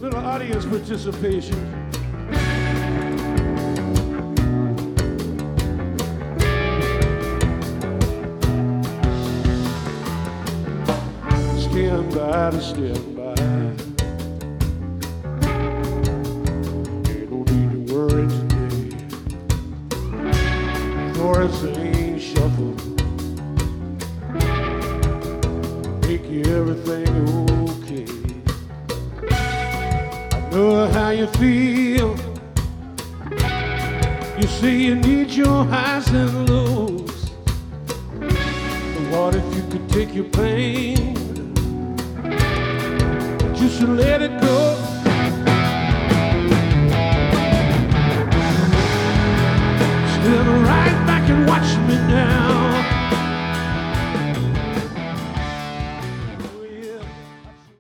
Little audience participation. Stand by to stand by. Ain't no need to worry today. Chorus ain't shuffled. Make everything okay. I know how you feel. You say you need your highs and lows. But what if you could take your pain? You should let it go.